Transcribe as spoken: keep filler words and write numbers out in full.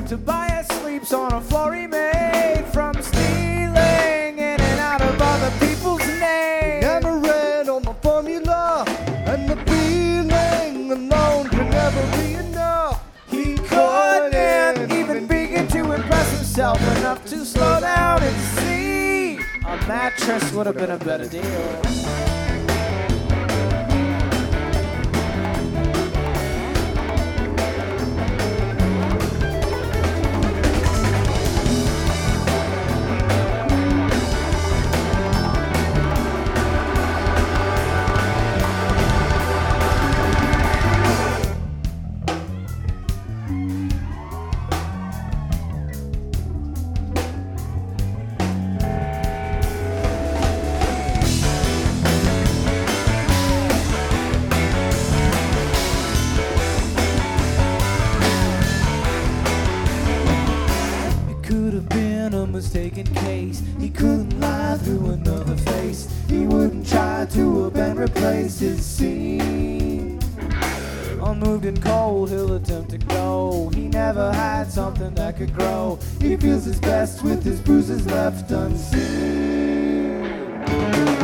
Tobias sleeps on a floor he made from stealing in and out of other people's names. Never read on the formula, and the feeling alone can never be enough. He couldn't even begin to impress himself enough to slow down and see a mattress would have been a better deal. Mistaken case. He couldn't lie through another face. He wouldn't try to up and replace his scene. Unmoved and cold, he'll attempt to go. He never had something that could grow. He feels his best with his bruises left unseen.